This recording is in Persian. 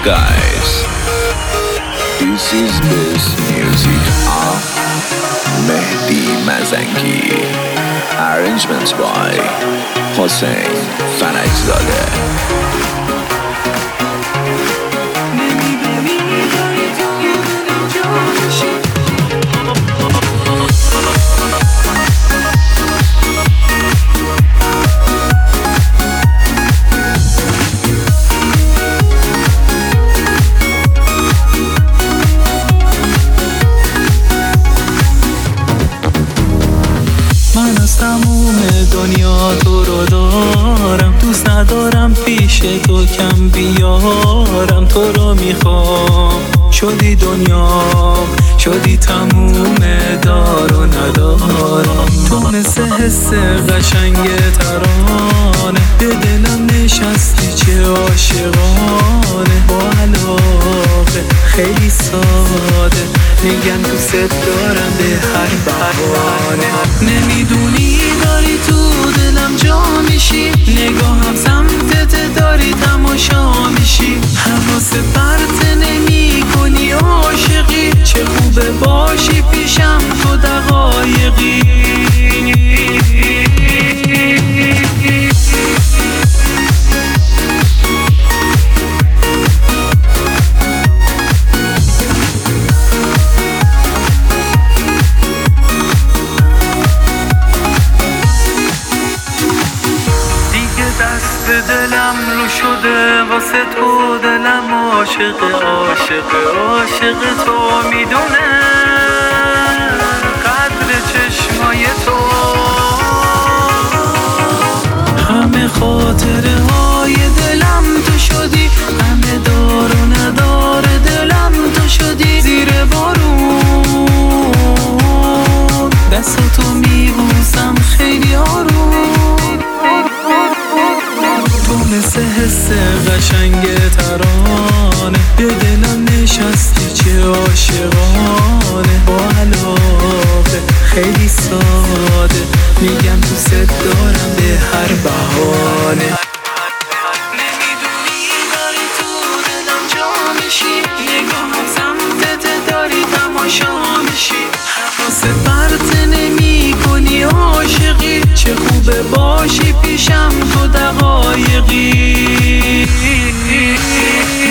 Guys, this is best music of Mehdi Mazangi. Arrangements by Hossein Fanakzadeh. من از تموم دنیا تو رو دارم، دوست ندارم پیش تو کم بیارم. تو رو میخوام، شدی دنیام، شدی تموم دار و ندارم. تو مثل حس قشنگ ترانه، به دلم نشستی چه عاشقانه. با علاقه خیلی ساده میگن دوست دارم به هر بهانه. نمیدونی داری تو دلم جا میشی، نگاهم سمتت داری تماشا میشی. حواست پرت نمی کنی عاشقی، چه خوبه باشی پیشم تو دقایقی. دست دلم رو شده واسه تو، دلم عاشق عاشق عاشق تو میدونه قدر چشمای تو. همه خاطره های دلم تو شدی، همه دار و ندار دلم تو شدی. زیر بارون دستاتو میبوسم خیلی آروم. تو مثل حس قشنگ ترانه، به دلم نشستی چه عاشقانه. با علاقه خیلی ساده میگم دوست دارم به هر بهانه. نمیدونی داری تو دلم جا میشی، نگاهم سمتت داری تماشا میشی. حواست پرت نمی کنی عاشقی، چه خوبه باشی پیشم تو دقایقی.